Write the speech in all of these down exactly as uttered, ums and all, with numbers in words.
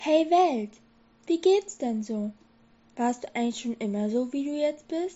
Hey Welt, wie geht's denn so? Warst du eigentlich schon immer so, wie du jetzt bist?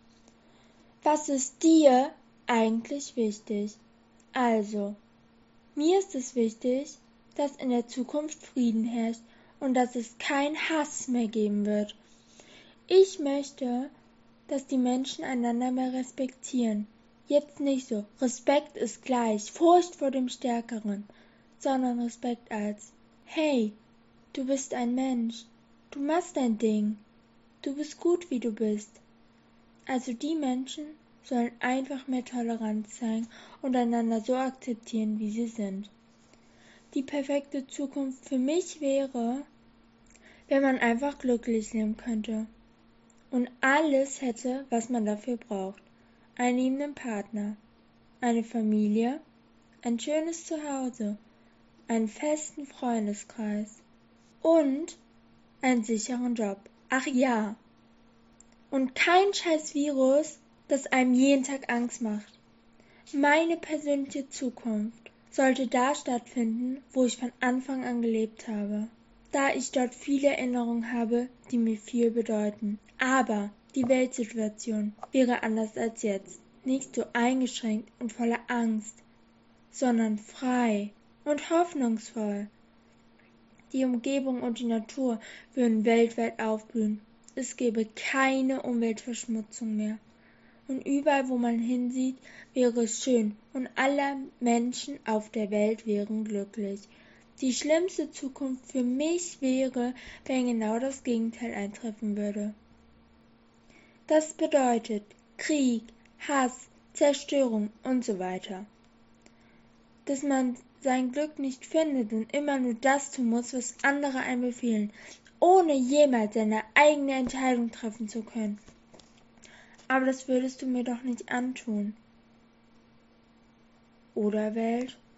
Was ist dir eigentlich wichtig? Also, mir ist es wichtig, dass in der Zukunft Frieden herrscht und dass es keinen Hass mehr geben wird. Ich möchte, dass die Menschen einander mehr respektieren. Jetzt nicht so, Respekt ist gleich, Furcht vor dem Stärkeren, sondern Respekt als, hey, du bist ein Mensch, du machst dein Ding, du bist gut, wie du bist. Also die Menschen sollen einfach mehr Toleranz zeigen und einander so akzeptieren, wie sie sind. Die perfekte Zukunft für mich wäre, wenn man einfach glücklich leben könnte und alles hätte, was man dafür braucht. Einen liebenden Partner, eine Familie, ein schönes Zuhause, einen festen Freundeskreis und einen sicheren Job. Ach ja, und kein scheiß Virus, das einem jeden Tag Angst macht. Meine persönliche Zukunft sollte da stattfinden, wo ich von Anfang an gelebt habe, da ich dort viele Erinnerungen habe, die mir viel bedeuten. Aber die Weltsituation wäre anders als jetzt, nicht so eingeschränkt und voller Angst, sondern frei und hoffnungsvoll. Die Umgebung und die Natur würden weltweit aufblühen. Es gäbe keine Umweltverschmutzung mehr. Und überall, wo man hinsieht, wäre es schön und alle Menschen auf der Welt wären glücklich. Die schlimmste Zukunft für mich wäre, wenn genau das Gegenteil eintreffen würde. Das bedeutet Krieg, Hass, Zerstörung und so weiter. Dass man sein Glück nicht findet und immer nur das tun muss, was andere einem befehlen, ohne jemals seine eigene Entscheidung treffen zu können. Aber das würdest du mir doch nicht antun. Oder Welt?